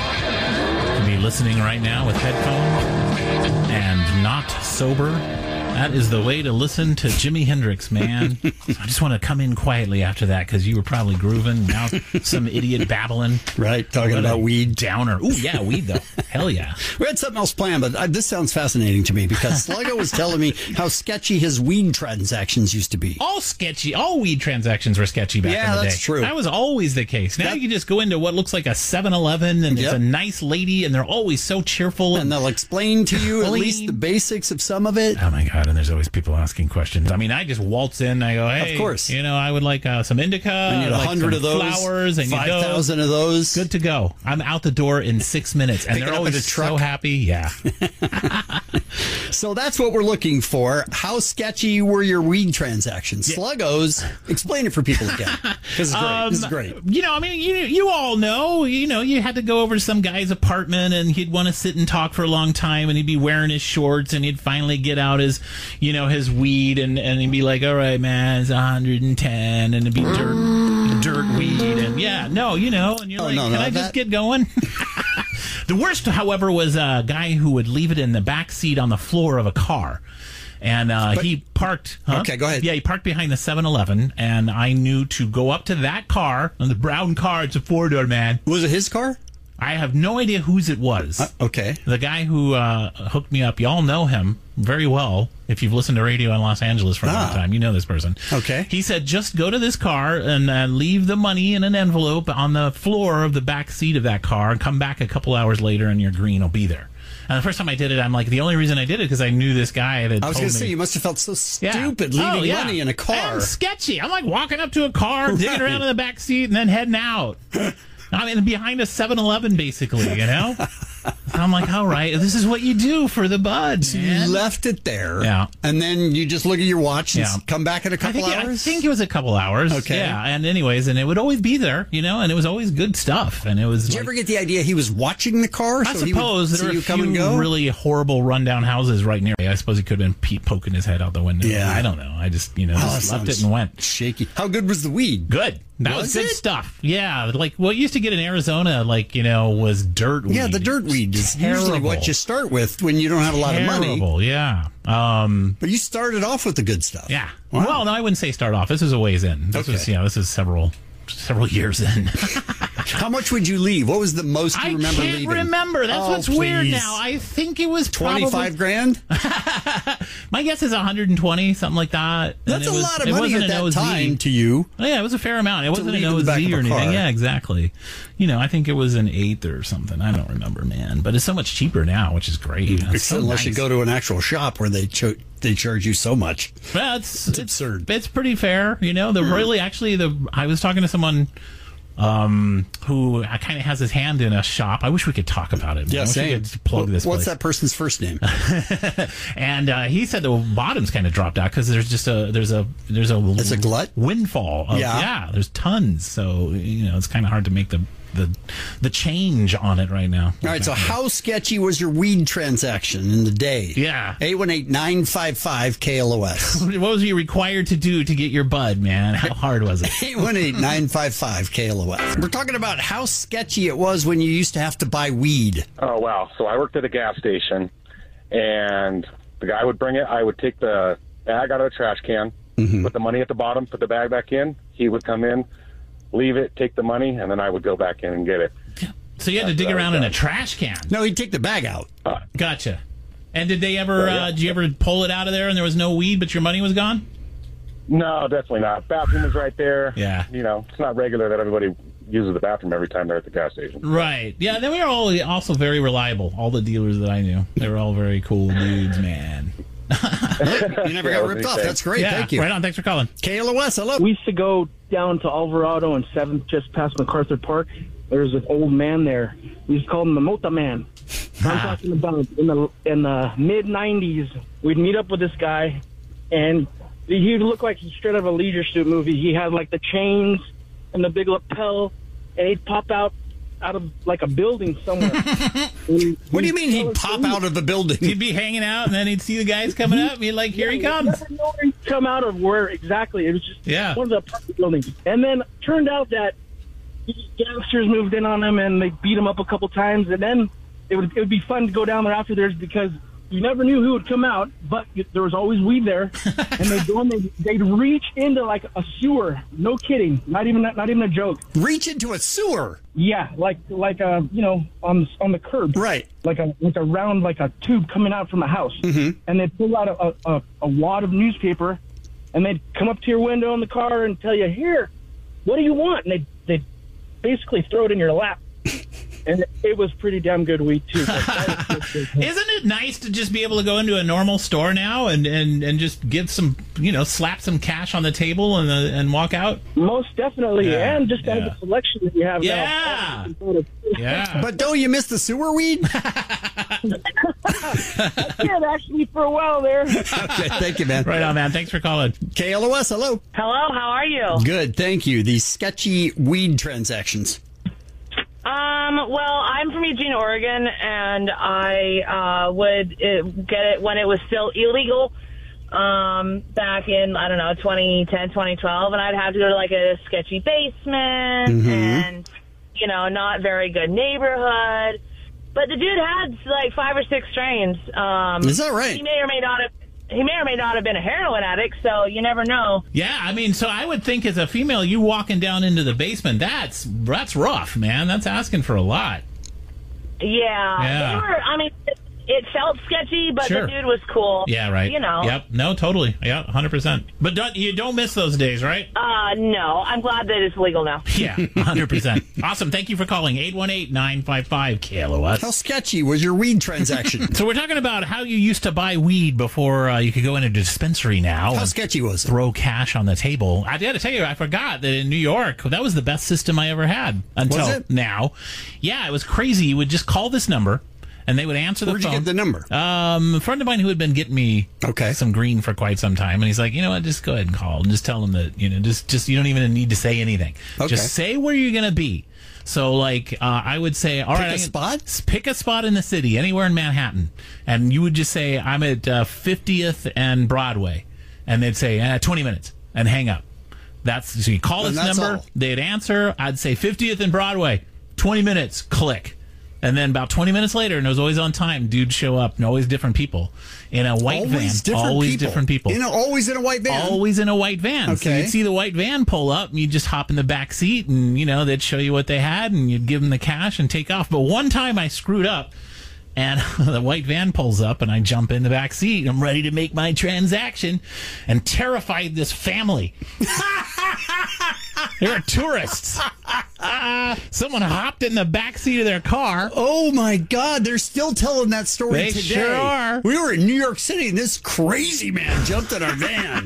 Speaker 2: to be listening right now with headphones and not sober, that is the way to listen to Jimi Hendrix, man. I just want to come in quietly after that because you were probably grooving. Now some idiot babbling.
Speaker 1: Right, talking
Speaker 2: What a
Speaker 1: about weed.
Speaker 2: Downer. Ooh, yeah, weed, though. Hell yeah.
Speaker 1: We had something else planned, but uh, this sounds fascinating to me because Sluggo was telling me how sketchy his weed transactions used to be.
Speaker 2: All sketchy. All weed transactions were sketchy back
Speaker 1: Yeah,
Speaker 2: in the day.
Speaker 1: that's true.
Speaker 2: That was always the case. Now
Speaker 1: That-
Speaker 2: you can just go into what looks like a seven eleven and
Speaker 1: Yep.
Speaker 2: it's a nice lady and they're always so cheerful.
Speaker 1: And they'll explain to you at
Speaker 2: Clean.
Speaker 1: least the basics of some of it.
Speaker 2: Oh my God! And there's always people asking questions. I mean, I just waltz in. And I go, "Hey,
Speaker 1: Of course.
Speaker 2: you know, I would like uh, some indica.
Speaker 1: I need
Speaker 2: I'd
Speaker 1: a
Speaker 2: like
Speaker 1: hundred
Speaker 2: some
Speaker 1: of those,
Speaker 2: flowers, and
Speaker 1: five
Speaker 2: you go,
Speaker 1: thousand of those.
Speaker 2: good to go. I'm out the door in six minutes, and
Speaker 1: Pick it
Speaker 2: they're
Speaker 1: up in
Speaker 2: always
Speaker 1: a truck.
Speaker 2: so happy. Yeah,
Speaker 1: So that's what we're looking for. How sketchy were your weed transactions? Sluggos, explain it for people again. Because it's great. this is great.
Speaker 2: You know, I mean, you you all know, you know, you had to go over to some guy's apartment and he'd want to sit and talk for a long time and he'd be wearing his shorts and he'd finally get out his, you know, his weed and, and he'd be like, all right, man, it's one hundred ten and it'd be dirt, dirt weed. And yeah, no, you know, and you're
Speaker 1: Oh,
Speaker 2: like,
Speaker 1: no,
Speaker 2: can
Speaker 1: no,
Speaker 2: I just
Speaker 1: that-
Speaker 2: get going? The worst, however, was a guy who would leave it in the back seat on the floor of a car. And uh,
Speaker 1: But-
Speaker 2: he parked. Huh?
Speaker 1: Okay, go ahead.
Speaker 2: Yeah, he parked behind the seven eleven, and I knew to go up to that car, and the brown car, it's a four-door, man.
Speaker 1: Was it his car?
Speaker 2: I have no idea whose it was.
Speaker 1: Uh, okay.
Speaker 2: The guy who uh, hooked me up, y'all know him very well. If you've listened to radio in Los Angeles for a long
Speaker 1: Ah.
Speaker 2: time, you know this person.
Speaker 1: Okay.
Speaker 2: He said, just go to this car and uh, leave the money in an envelope on the floor of the back seat of that car and come back a couple hours later and your green will be there. And the first time I did it, I'm like, the only reason I did it because I knew this guy that
Speaker 1: I was
Speaker 2: told
Speaker 1: going to
Speaker 2: me.
Speaker 1: say, you must have felt so
Speaker 2: Yeah.
Speaker 1: stupid leaving
Speaker 2: Oh, yeah.
Speaker 1: money in a car.
Speaker 2: And sketchy. I'm like walking up to a car, digging
Speaker 1: Right.
Speaker 2: around in the back seat, and then heading out. I mean, behind a seven eleven, basically, you know? I'm like, all right, this is what you do for the bud,
Speaker 1: You
Speaker 2: man.
Speaker 1: left it there.
Speaker 2: Yeah.
Speaker 1: And then you just look at your watch and
Speaker 2: Yeah.
Speaker 1: s- come back in a
Speaker 2: I
Speaker 1: couple
Speaker 2: think, I
Speaker 1: hours?
Speaker 2: think it was a couple hours.
Speaker 1: Okay.
Speaker 2: Yeah, and anyways, and it would always be there, you know, and it was always good stuff. And it was
Speaker 1: Did you
Speaker 2: like,
Speaker 1: ever get the idea he was watching the car?
Speaker 2: I
Speaker 1: so he would
Speaker 2: suppose
Speaker 1: see
Speaker 2: there were
Speaker 1: you
Speaker 2: a
Speaker 1: come and
Speaker 2: few
Speaker 1: go?
Speaker 2: really horrible rundown houses right near me. I suppose he could have been pe- poking his head out the window.
Speaker 1: Yeah.
Speaker 2: I don't know. I just, you know,
Speaker 1: Oh,
Speaker 2: just
Speaker 1: that
Speaker 2: left it
Speaker 1: sounds
Speaker 2: and went.
Speaker 1: shaky. How good was the weed?
Speaker 2: Good. That was,
Speaker 1: Was
Speaker 2: good
Speaker 1: it?
Speaker 2: stuff. Yeah, like what you used to get in Arizona, like, you know, was dirt weed.
Speaker 1: Yeah, the dirt weed is usually what
Speaker 2: Terrible.
Speaker 1: you start with when you don't have a lot of money.
Speaker 2: Terrible, yeah. Um,
Speaker 1: But you started off with the good stuff.
Speaker 2: yeah.
Speaker 1: Wow.
Speaker 2: Well, no, I wouldn't say start off. This is a ways in. This
Speaker 1: Okay.
Speaker 2: was, yeah, this is several several years in.
Speaker 1: How much would you leave? What was the most you
Speaker 2: I
Speaker 1: remember
Speaker 2: can't
Speaker 1: leaving?
Speaker 2: remember. That's
Speaker 1: Oh,
Speaker 2: what's weird
Speaker 1: please.
Speaker 2: now. I think it was probably
Speaker 1: twenty-five grand?
Speaker 2: my guess is one hundred twenty, something like that. And
Speaker 1: That's
Speaker 2: it
Speaker 1: a
Speaker 2: was-
Speaker 1: lot of
Speaker 2: it
Speaker 1: money
Speaker 2: wasn't
Speaker 1: at
Speaker 2: an
Speaker 1: that
Speaker 2: O Z.
Speaker 1: time to you.
Speaker 2: Oh, yeah, it was a fair amount. It wasn't an
Speaker 1: leave in the
Speaker 2: O
Speaker 1: back
Speaker 2: Z
Speaker 1: of
Speaker 2: or
Speaker 1: a
Speaker 2: anything.
Speaker 1: car.
Speaker 2: Yeah, exactly. You know, I think it was an eighth or something. I don't remember, man. But it's so much cheaper now, which is great. It's so
Speaker 1: Unless you
Speaker 2: nice.
Speaker 1: go to an actual shop where they cho- they charge you so much.
Speaker 2: Well, it's,
Speaker 1: It's absurd.
Speaker 2: It's pretty fair. You know, the really actually the I was talking to someone um, who kind of has his hand in a shop. I wish we could talk about it. Man.
Speaker 1: Yeah,
Speaker 2: I wish
Speaker 1: same.
Speaker 2: we could plug this.
Speaker 1: What's
Speaker 2: place.
Speaker 1: that person's first name?
Speaker 2: And uh, he said the bottom's kind of dropped out because there's just a there's a there's a
Speaker 1: It's a glut?
Speaker 2: windfall. Of,
Speaker 1: Yeah.
Speaker 2: yeah, there's tons. So you know it's kind of hard to make the the the change on it right now.
Speaker 1: All right, so how sketchy was your weed transaction in the day?
Speaker 2: Yeah.
Speaker 1: eight one eight, nine five five, K L O S.
Speaker 2: What was you required to do to get your bud, man? How hard was it?
Speaker 1: eight one eight, nine five five, K L O S. We're talking about how sketchy it was when you used to have to buy weed.
Speaker 9: Oh, wow. So I worked at a gas station, and the guy would bring it. I would take the bag out of the trash can, mm-hmm. put the money at the bottom, put the bag back in. He would come in, leave it, take the money, and then I would go back in and get it.
Speaker 2: So you had to dig around in a trash can?
Speaker 1: No, he'd take the bag out.
Speaker 9: Uh,
Speaker 2: Gotcha. And did they ever,
Speaker 9: Oh, yeah.
Speaker 2: uh, did you ever pull it out of there and there was no weed, but your money was gone?
Speaker 9: No, definitely not. Bathroom was right there.
Speaker 2: Yeah.
Speaker 9: You know, it's not regular that everybody uses the bathroom every time they're at the gas station.
Speaker 2: Right. Yeah, they were all also very reliable. All the dealers that I knew. They were all very cool dudes, man.
Speaker 1: You never got ripped off. That's great.
Speaker 2: Yeah,
Speaker 1: Thank you.
Speaker 2: right on. Thanks for calling.
Speaker 1: K L O S, hello.
Speaker 3: We used to go down to Alvarado and seventh, just past MacArthur Park. There was an old man there. We used to call him the Mota Man. I'm talking about in the in the mid nineties. We'd meet up with this guy, and he would look like he's straight out of a Leisure Suit movie. He had like the chains and the big lapel, and he'd pop out out of like a building somewhere.
Speaker 1: What do you mean he'd pop out of the building?
Speaker 2: He'd be hanging out, and then he'd see the guys coming up, and he'd like, here he comes.
Speaker 3: You never know where he'd come out of where exactly. It was just
Speaker 2: Yeah.
Speaker 3: one of the apartment buildings. And then turned out that gangsters moved in on him, and they beat him up a couple times. And then it would it would be fun to go down there after theirs because you never knew who would come out, but there was always weed there. And they'd go and they'd, they'd reach into like a sewer. No kidding. Not even not even a joke.
Speaker 1: Reach into a sewer?
Speaker 3: Yeah, like like a you know on on the curb.
Speaker 1: Right.
Speaker 3: Like a like a round like a tube coming out from a house. Mm-hmm. And they'd pull out a, a a wad of newspaper, and they'd come up to your window in the car and tell you, "Here, what do you want?" And they they basically throw it in your lap. And it was pretty damn good weed, too.
Speaker 2: Isn't it nice to just be able to go into a normal store now and, and, and just get some, you know, slap some cash on the table and uh, and walk out?
Speaker 3: Most definitely.
Speaker 2: Yeah,
Speaker 3: And just to
Speaker 2: yeah.
Speaker 3: have the selection that you have
Speaker 2: Yeah.
Speaker 3: now.
Speaker 2: Yeah.
Speaker 1: But don't you miss the sewer weed?
Speaker 3: I did, actually, for a while there.
Speaker 1: Okay, thank you, man.
Speaker 2: Right on, man. Thanks for calling.
Speaker 1: K L O S, hello.
Speaker 4: Hello, how are you?
Speaker 1: Good, thank you. These sketchy weed transactions.
Speaker 4: Um, well, I'm from Eugene, Oregon, and I uh, would uh, get it when it was still illegal um, back in, I don't know, twenty ten, twenty twelve, and I'd have to go to like a sketchy basement
Speaker 1: Mm-hmm.
Speaker 4: and, you know, not very good neighborhood. But the dude had like five or six strains. Um,
Speaker 1: Is that right?
Speaker 4: He may or may not have. He may or may not have been a heroin addict, so you never know.
Speaker 2: Yeah, I mean, so I would think as a female, you walking down into the basement, that's that's rough, man. That's asking for a lot.
Speaker 4: Yeah.
Speaker 2: Yeah.
Speaker 4: They were, I mean, it, it felt sketchy, but
Speaker 2: Sure.
Speaker 4: the dude was cool.
Speaker 2: Yeah, right.
Speaker 4: You know.
Speaker 2: Yep. No, totally. Yeah, one hundred percent. But don't, you don't miss those days, right?
Speaker 4: Uh, no. I'm glad that it's legal now.
Speaker 2: Yeah, one hundred percent. Awesome. Thank you for calling. eight one eight, nine five five, K L O S.
Speaker 1: How sketchy was your weed transaction?
Speaker 2: So we're talking about how you used to buy weed before uh, you could go into a dispensary now.
Speaker 1: How
Speaker 2: and
Speaker 1: sketchy was it?
Speaker 2: throw cash on the table. I got to tell you, I forgot that in New York, that was the best system I ever had until
Speaker 1: Was it?
Speaker 2: now. Yeah, it was crazy. You would just call this number, and they would answer the
Speaker 1: Where'd
Speaker 2: phone.
Speaker 1: you get the number?
Speaker 2: Um, a friend of mine who had been getting me
Speaker 1: Okay.
Speaker 2: some green for quite some time, and he's like, you know what, just go ahead and call and just tell them that, you know, just just you don't even need to say anything.
Speaker 1: Okay.
Speaker 2: Just say where you're going to be. So, like, uh, I would say, all
Speaker 1: Pick
Speaker 2: right,
Speaker 1: a
Speaker 2: I can-
Speaker 1: spot?
Speaker 2: s- pick a spot in the city, anywhere in Manhattan, and you would just say, I'm at uh, fiftieth and Broadway, and they'd say, eh, twenty minutes, and hang up. That's so you call
Speaker 1: And
Speaker 2: this
Speaker 1: that's
Speaker 2: number,
Speaker 1: all.
Speaker 2: they'd answer. I'd say fiftieth and Broadway, twenty minutes, click. And then about twenty minutes later, and it was always on time, dudes show up, and always different people in a white
Speaker 1: Always
Speaker 2: van.
Speaker 1: different
Speaker 2: always
Speaker 1: people.
Speaker 2: different people.
Speaker 1: In a, always in a white van.
Speaker 2: Always in a white van. So
Speaker 1: Okay.
Speaker 2: you'd see the white van pull up, and you'd just hop in the back seat, and, you know, they'd show you what they had, and you'd give them the cash and take off. But one time I screwed up, and the white van pulls up, and I jump in the back seat. I'm ready to make my transaction, and terrified this family. They were tourists. Someone hopped in the back seat of their car.
Speaker 1: Oh my God, they're still telling that story
Speaker 2: They
Speaker 1: today.
Speaker 2: sure are.
Speaker 1: We were in New York City and this crazy man jumped in our van.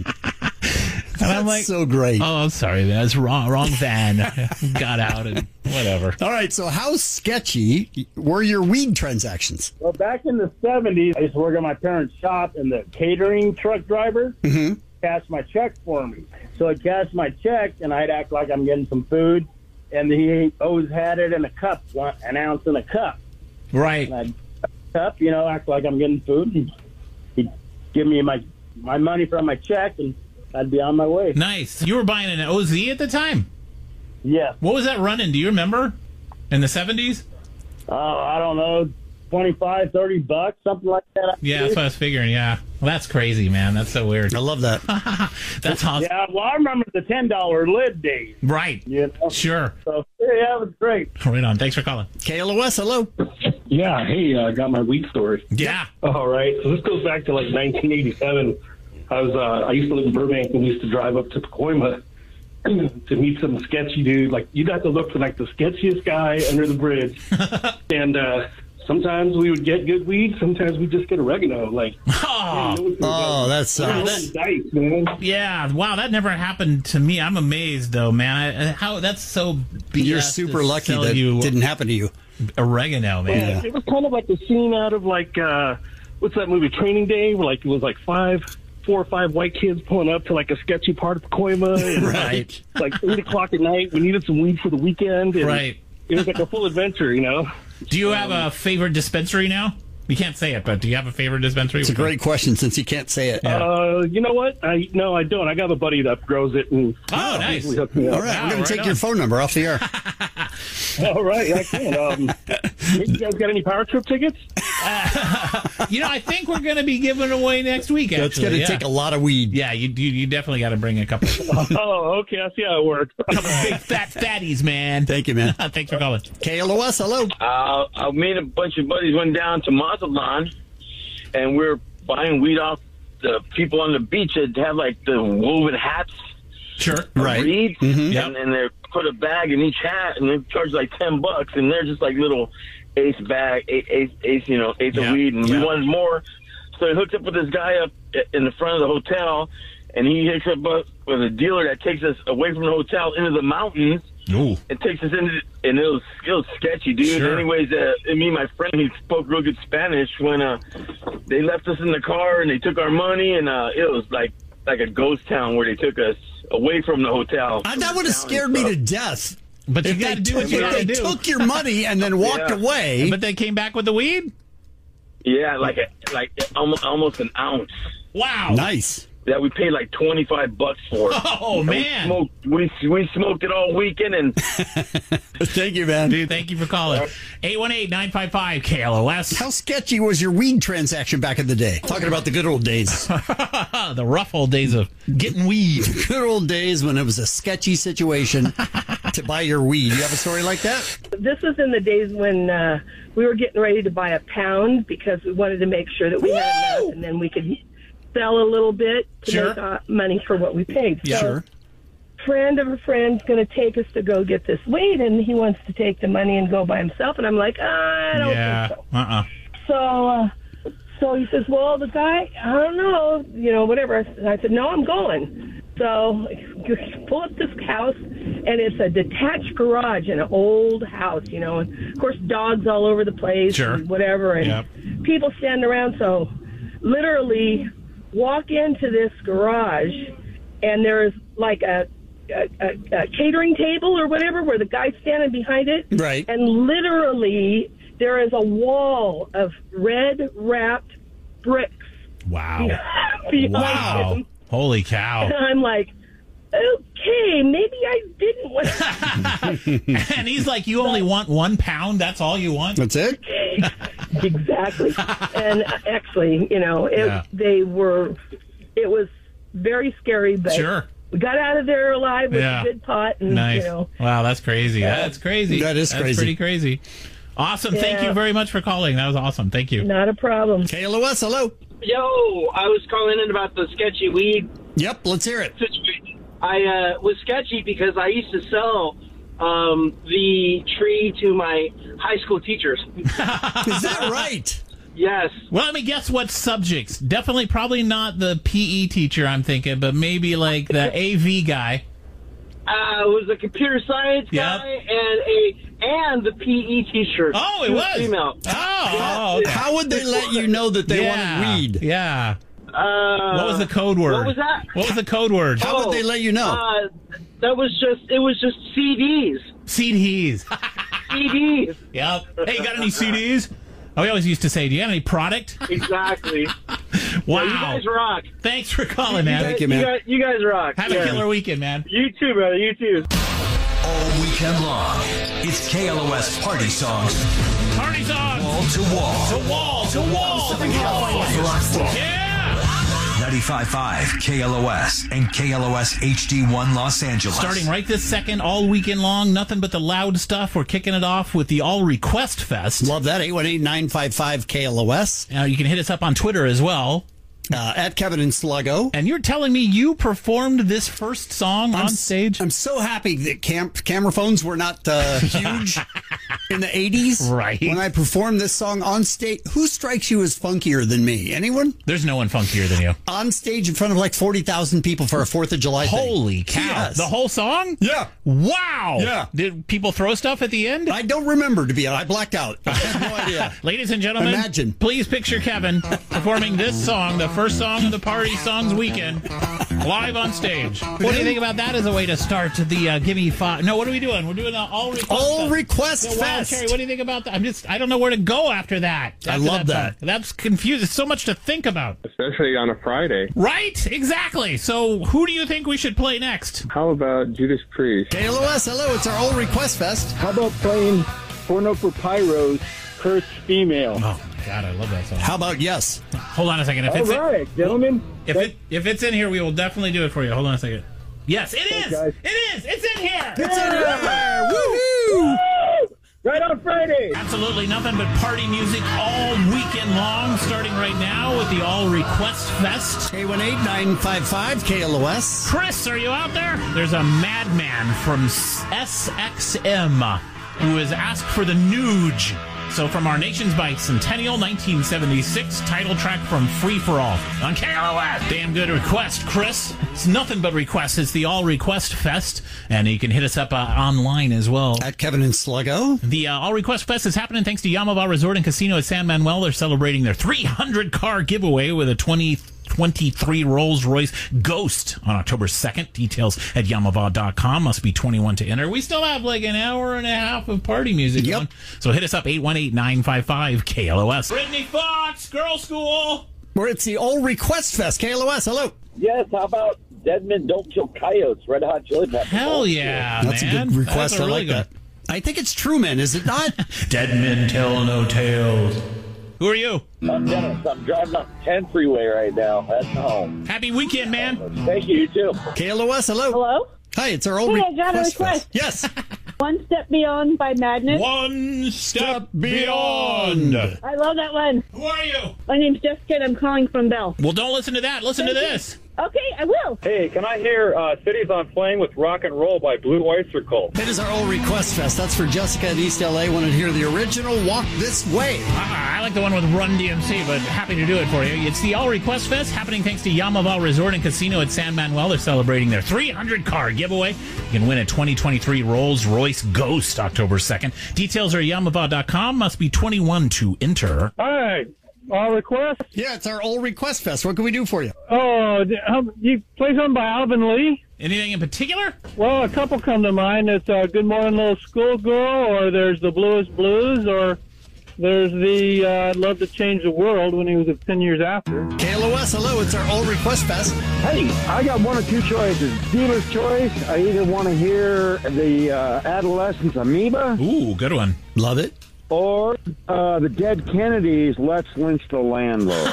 Speaker 2: And I'm
Speaker 1: That's
Speaker 2: like,
Speaker 1: so great.
Speaker 2: oh, I'm sorry, man. That's wrong, wrong van. Got out and whatever.
Speaker 1: All right, so how sketchy were your weed transactions?
Speaker 3: Well, back in the seventies, I used to work at my parents' shop, and the catering truck driver cashed my check for me. So I cashed my check, and I'd act like I'm getting some food. and he always had it in a cup, one, an ounce in a cup.
Speaker 2: Right.
Speaker 3: And I'd cup, you know, act like I'm getting food, and he'd give me my my money from my check, and I'd be on my way.
Speaker 2: Nice. You were buying an O Z at the time?
Speaker 3: Yeah.
Speaker 2: What was that running? Do you remember? In the seventies?
Speaker 3: Oh, I don't know, twenty-five, thirty bucks, something like that.
Speaker 2: Yeah, that's what I was figuring, yeah. Well, that's crazy, man. That's so weird.
Speaker 1: I love that.
Speaker 2: That's awesome.
Speaker 3: Yeah, well, I remember the ten dollar lid days.
Speaker 2: Right.
Speaker 3: You know?
Speaker 2: Sure.
Speaker 3: So, yeah, it was great.
Speaker 2: Right on. Thanks for calling.
Speaker 1: K L O S, hello.
Speaker 10: Yeah, hey, I uh, got my weed story.
Speaker 2: Yeah.
Speaker 10: All right, so this goes back to like nineteen eighty-seven. I was uh, I used to live in Burbank and we used to drive up to Pacoima to meet some sketchy dude. Like, you'd have to look for like the sketchiest guy under the bridge. And uh, sometimes we would get good weed, sometimes we'd just get oregano. Like,
Speaker 2: oh,
Speaker 1: oh that sucks.
Speaker 10: Dice, man.
Speaker 2: Yeah, wow, that never happened to me. I'm amazed, though, man. I, how that's so B S.
Speaker 1: You're super
Speaker 2: to
Speaker 1: lucky
Speaker 2: sell
Speaker 1: that
Speaker 2: you
Speaker 1: didn't happen to you.
Speaker 2: Oregano, man.
Speaker 10: It was kind of like the scene out of like, uh, what's that movie, Training Day, where like it was like five, four or five white kids pulling up to like a sketchy part of Pacoima. And
Speaker 2: Right.
Speaker 10: Like eight o'clock at night, we needed some weed for the weekend. And
Speaker 2: Right.
Speaker 10: It was like a full adventure, you know?
Speaker 2: Do you have a favorite dispensary now? You can't say it, but do you have a favorite dispensary?
Speaker 1: It's a great question since you can't say it.
Speaker 2: Yeah.
Speaker 10: Uh, you know what? I No, I don't. I got a buddy that grows it. And
Speaker 2: Oh, nice.
Speaker 1: All right,
Speaker 2: Wow,
Speaker 1: we're going to
Speaker 2: right
Speaker 1: take
Speaker 2: on.
Speaker 1: your phone number off the air.
Speaker 10: All right, I can. Um, you guys got any Power Trip tickets?
Speaker 2: You know, I think we're going to be giving away next week, actually.
Speaker 1: That's going to
Speaker 2: yeah.
Speaker 1: take a lot of weed.
Speaker 2: Yeah, you, you, you definitely got to bring a couple,
Speaker 10: Oh, okay. I see how it works.
Speaker 2: couple big fat fatties, man.
Speaker 1: Thank you, man.
Speaker 2: Thanks for calling.
Speaker 1: K L O S, hello.
Speaker 11: Uh, I made a bunch of buddies went down to Mazatlan, and we are buying weed off the people on the beach that have like the woven hats.
Speaker 2: Sure.
Speaker 1: Right.
Speaker 11: Reeds,
Speaker 2: Mm-hmm. Yep.
Speaker 11: and, and they put a bag in each hat, and they charge like ten bucks, and they're just like little eighth bag, eighth, eighth, eighth you know, eighth
Speaker 2: Yeah.
Speaker 11: of weed, and
Speaker 2: Yeah.
Speaker 11: we wanted more, so he hooked up with this guy up in the front of the hotel, and he hooks up with a dealer that takes us away from the hotel into the mountains.
Speaker 2: Ooh.
Speaker 11: It takes us into, and it was, it was sketchy, dude.
Speaker 2: Sure.
Speaker 11: Anyways, uh, me and my friend, he spoke real good Spanish when uh, they left us in the car and they took our money, and uh, it was like like a ghost town where they took us away from the hotel.
Speaker 1: Uh, that would have scared me to death.
Speaker 2: But you
Speaker 1: If
Speaker 2: got
Speaker 1: they
Speaker 2: to do what
Speaker 1: took-
Speaker 2: you
Speaker 1: if
Speaker 2: got to
Speaker 1: they
Speaker 2: do.
Speaker 1: took your money and then walked
Speaker 11: Yeah.
Speaker 1: away.
Speaker 2: But they came back with the weed?
Speaker 11: Yeah, like a, like almost almost an ounce
Speaker 2: Wow.
Speaker 1: Nice.
Speaker 11: that we paid like twenty five bucks for.
Speaker 2: Oh,
Speaker 11: And
Speaker 2: man.
Speaker 11: we smoked, we we smoked it all weekend, and
Speaker 1: Thank you, man.
Speaker 2: Dude, thank you for calling. eight one eight, nine five five, K L O S.
Speaker 1: How sketchy was your weed transaction back in the day? Talking about the good old days.
Speaker 2: The rough old days of getting weed.
Speaker 1: Good old days when it was a sketchy situation to buy your weed. You have a story like that?
Speaker 12: This was in the days when uh, we were getting ready to buy a pound because we wanted to make sure that we had enough, and then we could sell a little bit to
Speaker 2: Sure.
Speaker 12: make uh, money for what we paid.
Speaker 2: Yeah.
Speaker 12: So, friend of a friend's going to take us to go get this weed, and he wants to take the money and go by himself. And I'm like, I don't
Speaker 2: Yeah.
Speaker 12: think so.
Speaker 2: Uh-uh.
Speaker 12: So, uh, so he says, well, the guy, I don't know, you know, whatever. And I said, no, I'm going. So you pull up this house, and it's a detached garage in an old house, you know, and of course dogs all over the place,
Speaker 2: Sure.
Speaker 12: and whatever, and
Speaker 2: Yep.
Speaker 12: people standing around. So literally walk into this garage, and there's like a, a, a, a catering table or whatever where the guy's standing behind it.
Speaker 1: Right.
Speaker 12: And literally there is a wall of red wrapped bricks.
Speaker 2: Wow.
Speaker 12: behind
Speaker 2: Wow.
Speaker 12: him.
Speaker 2: Holy
Speaker 12: And
Speaker 2: cow.
Speaker 12: I'm like, okay, maybe I didn't want
Speaker 2: And he's like, you only want one pound? That's all you want?
Speaker 1: That's it?
Speaker 12: exactly. And actually, you know, it,
Speaker 2: Yeah.
Speaker 12: they were, it was very scary, but
Speaker 2: Sure.
Speaker 12: we got out of there alive with
Speaker 2: Yeah.
Speaker 12: a good pot. And,
Speaker 2: Nice.
Speaker 12: you know,
Speaker 2: Wow, that's crazy. That's crazy.
Speaker 1: That is
Speaker 2: That's
Speaker 1: crazy.
Speaker 2: pretty crazy. Awesome. Thank
Speaker 12: Yeah.
Speaker 2: you very much for calling. That was awesome. Thank you.
Speaker 12: not a problem.
Speaker 1: K L O S, hello.
Speaker 13: Yo, I was calling in about the sketchy weed
Speaker 1: Yep, let's hear it.
Speaker 13: situation. I uh, was sketchy because I used to sell um, the tree to my high school teachers.
Speaker 1: Is that right?
Speaker 13: Yes.
Speaker 2: Well, let me guess what subjects. Definitely probably not the P E teacher I'm thinking, but maybe like the A V guy.
Speaker 13: Uh, it was a computer science
Speaker 2: Yep.
Speaker 13: guy and a and the P E teacher.
Speaker 2: Oh, it
Speaker 13: She
Speaker 2: was?
Speaker 13: female.
Speaker 2: Oh, okay.
Speaker 1: How would they let you know that they
Speaker 2: yeah.
Speaker 1: wanted weed?
Speaker 2: Yeah.
Speaker 13: Uh,
Speaker 2: What was the code word?
Speaker 13: What was that?
Speaker 2: What was the code word?
Speaker 1: How would they let you know?
Speaker 13: Uh, that was just it was just C Ds.
Speaker 2: C Ds.
Speaker 13: C Ds.
Speaker 2: Yep. Hey, you got any C Ds? Oh, we always used to say, do you got any product?
Speaker 13: Exactly.
Speaker 2: Wow.
Speaker 13: Yeah, you guys rock.
Speaker 2: Thanks for calling, man.
Speaker 1: Thank you, man.
Speaker 13: You guys, you guys rock.
Speaker 2: Have
Speaker 13: Yeah.
Speaker 2: a killer weekend, man.
Speaker 13: You too, brother. You too.
Speaker 14: All weekend long, it's K L O S Party Songs.
Speaker 2: Party songs.
Speaker 14: Wall to wall.
Speaker 2: To wall. To wall. To wall. Yeah.
Speaker 14: ninety-five point five K L O S and K L O S H D one Los Angeles.
Speaker 2: Starting right this second, all weekend long, nothing but the loud stuff. We're kicking it off with the All Request Fest.
Speaker 1: Love that. eight one eight, nine five five, K L O S.
Speaker 2: Now, you can hit us up on Twitter as well.
Speaker 1: Uh, at Kevin and Sluggo.
Speaker 2: And you're telling me you performed this first song
Speaker 1: I'm,
Speaker 2: on stage?
Speaker 1: I'm so happy that cam- camera phones were not uh, huge in the eighties.
Speaker 2: Right.
Speaker 1: When I performed this song on stage. Who strikes you as funkier than me? Anyone?
Speaker 2: There's no one funkier than you.
Speaker 1: On stage in front of like forty thousand people for a fourth of July thing.
Speaker 2: Holy cow.
Speaker 1: Yes.
Speaker 2: The whole song?
Speaker 1: Yeah.
Speaker 2: Wow.
Speaker 1: Yeah.
Speaker 2: Did people throw stuff at the end?
Speaker 1: I don't remember, to be honest. I blacked out. I have no idea.
Speaker 2: Ladies and gentlemen,
Speaker 1: Imagine.
Speaker 2: please picture Kevin performing this song, the first song of the Party Songs Weekend, live on stage. What do you think about that as a way to start the uh, Gimme Five? No, what are we doing? We're doing an All Request
Speaker 1: All
Speaker 2: Fest.
Speaker 1: Request
Speaker 2: So, Wild
Speaker 1: Fest.
Speaker 2: Cherry, what do you think about that? I'm just, I don't know where to go after that.
Speaker 1: I
Speaker 2: After
Speaker 1: love that.
Speaker 2: song. That's confusing. So much to think about.
Speaker 9: Especially on a Friday.
Speaker 2: Right? Exactly. So who do you think we should play next?
Speaker 9: How about Judas Priest?
Speaker 1: K L O S, hello. It's our All Request Fest.
Speaker 3: How about playing Porno for Pyros, Cursed Female?
Speaker 2: Oh, my God, I love that song.
Speaker 1: How about Yes?
Speaker 2: Hold on a second. If
Speaker 3: All
Speaker 2: it's
Speaker 3: right, gentlemen.
Speaker 2: If it if it's in here, we will definitely do it for you. Hold on a second. Yes, it is.
Speaker 3: guys.
Speaker 2: It is. It's in here.
Speaker 1: It's in there. Woohoo!
Speaker 3: Right on Friday.
Speaker 2: Absolutely nothing but party music all weekend long, starting right now with the All Request Fest.
Speaker 1: eight one eight, nine five five, K L O S.
Speaker 2: Chris, are you out there? There's a madman from S X M who has asked for the Nuge. So from our nation's bicentennial nineteen seventy-six title track from Free For All on K L O S. Damn good request, Chris. It's nothing but requests. It's the All Request Fest, and you can hit us up uh, online as well.
Speaker 1: At Kevin and Sluggo.
Speaker 2: The uh, All Request Fest is happening thanks to Yamava Resort and Casino at San Manuel. They're celebrating their three hundred car giveaway with a twenty twenty-three Rolls-Royce Ghost on October second. Details at yamava dot com. Must be twenty-one to enter. We still have like an hour and a half of party music
Speaker 1: Yep.
Speaker 2: going. So hit us up, eight one eight, nine five five, K L O S. Brittany Fox, Girl School.
Speaker 1: Where it's the All Request Fest. K L O S, hello.
Speaker 3: Yes, how about Dead Men Don't Kill Coyotes, Red Hot Chili Peppers?
Speaker 2: Hell yeah,
Speaker 1: That's
Speaker 2: man.
Speaker 1: a good request.
Speaker 2: That's a
Speaker 1: I
Speaker 2: really
Speaker 1: like
Speaker 2: good.
Speaker 1: that. I think it's Truman, is it not?
Speaker 2: Dead men tell no tales. Who are you?
Speaker 3: I'm Dennis. I'm driving up ten freeway right now. Heading home.
Speaker 2: Happy weekend, man.
Speaker 3: Thank you, you too.
Speaker 1: K L O S, hello.
Speaker 15: Hello?
Speaker 1: Hi, it's our All
Speaker 15: Hey, I
Speaker 1: Request
Speaker 15: got a
Speaker 1: Fest.
Speaker 15: request.
Speaker 1: Yes.
Speaker 15: One Step Beyond by Madness.
Speaker 2: One Step Beyond.
Speaker 15: I love that one.
Speaker 2: Who are you?
Speaker 15: My name's Jessica and I'm calling from Bell.
Speaker 2: Well, don't listen to that. Listen
Speaker 15: Thank
Speaker 2: to
Speaker 15: you.
Speaker 2: this.
Speaker 15: Okay, I will.
Speaker 3: Hey, can I hear uh, Cities on Flame with Rock and Roll by Blue Oyster Cult?
Speaker 1: It is our All Request Fest. That's for Jessica in East L A. Wanted to hear the original Walk This Way.
Speaker 2: Uh, I like the one with Run D M C, but happy to do it for you. It's the All Request Fest happening thanks to Yamava Resort and Casino at San Manuel. They're celebrating their three hundred car giveaway. You can win a twenty twenty-three Rolls-Royce Ghost October second. Details are at yamava dot com. Must be twenty-one to enter.
Speaker 3: Hi. All request?
Speaker 1: Yeah, it's our All Request Fest. What can we do for you?
Speaker 3: Oh, um, you play something by Alvin Lee?
Speaker 2: Anything in particular?
Speaker 3: Well, a couple come to mind. It's uh, Good Morning Little Schoolgirl, or there's The Bluest Blues, or there's the uh, I'd Love to Change the World when he was at ten years after.
Speaker 1: K L O S, hello. It's our All Request Fest.
Speaker 16: Hey, I got one or two choices. Dealer's choice. I either want to hear the uh, Adolescence Amoeba.
Speaker 2: Ooh, good one.
Speaker 1: Love it.
Speaker 16: Or uh, the Dead Kennedys, Let's Lynch the Landlord.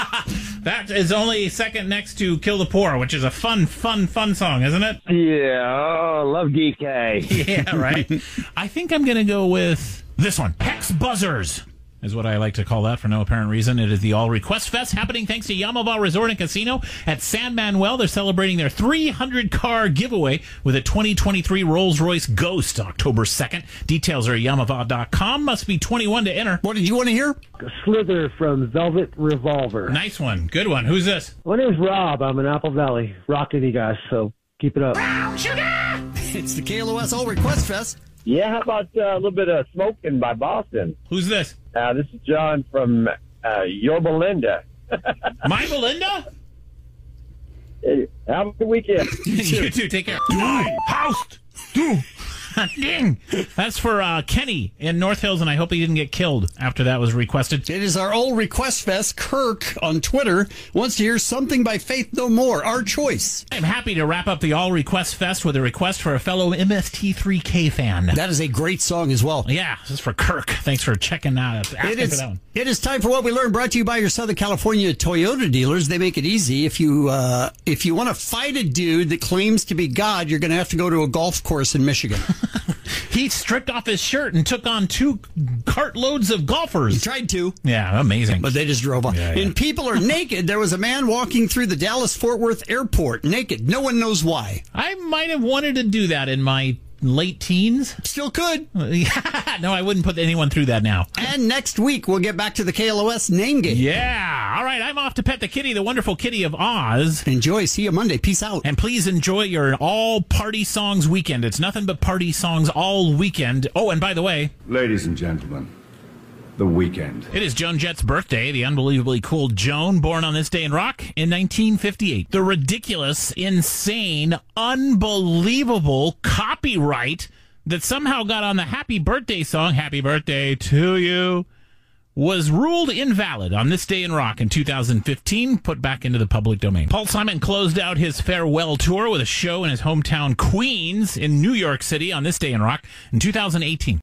Speaker 2: That is only second next to Kill the Poor, which is a fun, fun, fun song, isn't it?
Speaker 16: Yeah, oh, love D K.
Speaker 2: Yeah, right. I think I'm going to go with this one. Hex Buzzers is what I like to call that for no apparent reason. It is the All Request Fest happening thanks to Yamava Resort and Casino at San Manuel. They're celebrating their three hundred car giveaway with a twenty twenty-three Rolls-Royce Ghost October second. Details are at yamava dot com. Must be twenty-one to enter.
Speaker 1: What did you want to hear?
Speaker 17: Slither from Velvet Revolver.
Speaker 2: Nice one. Good one. Who's this?
Speaker 17: My name's Rob. I'm in Apple Valley. Rocking you guys, so keep it up.
Speaker 1: It's the K L O S All Request Fest.
Speaker 3: Yeah, how about uh, a little bit of Smoking by Boston?
Speaker 2: Who's this?
Speaker 3: Uh, this is John from uh, Your Belinda.
Speaker 2: My Belinda?
Speaker 3: Hey, have a good weekend.
Speaker 2: You too. Take care. House. Ding! That's for uh, Kenny in North Hills, and I hope he didn't get killed after that was requested.
Speaker 1: It is our old request fest. Kirk on Twitter wants to hear Something by Faith No More, our choice.
Speaker 2: I'm happy to wrap up the All Request Fest with a request for a fellow M S T three K fan.
Speaker 1: That is a great song as well.
Speaker 2: Yeah, this is for Kirk. Thanks for checking out.
Speaker 1: It is, it is time for What We Learned, brought to you by your Southern California Toyota dealers. They make it easy. If you uh, if you want to fight a dude that claims to be God, you're going to have to go to a golf course in Michigan.
Speaker 2: He stripped off his shirt and took on two cartloads of golfers.
Speaker 1: He tried to.
Speaker 2: Yeah, amazing.
Speaker 1: But they just drove on.
Speaker 2: Yeah, yeah.
Speaker 1: And people are naked. There was a man walking through the Dallas-Fort Worth airport naked. No one knows why.
Speaker 2: I might have wanted to do that in my late teens.
Speaker 1: Still could.
Speaker 2: No, I wouldn't put anyone through that now.
Speaker 1: And next week, we'll get back to the K L O S name game.
Speaker 2: Yeah. All right, I'm off to pet the kitty, the wonderful kitty of Oz.
Speaker 1: Enjoy. See you Monday. Peace out.
Speaker 2: And please enjoy your all party songs weekend. It's nothing but party songs all weekend. Oh, and by the way,
Speaker 18: ladies and gentlemen, The Weekend.
Speaker 2: It is Joan Jett's birthday, the unbelievably cool Joan, born on this day in rock in nineteen fifty-eight. The ridiculous, insane, unbelievable copyright that somehow got on the Happy Birthday song, Happy Birthday to You, was ruled invalid on this day in rock in two thousand fifteen, put back into the public domain. Paul Simon closed out his farewell tour with a show in his hometown Queens in New York City on this day in rock in two thousand eighteen.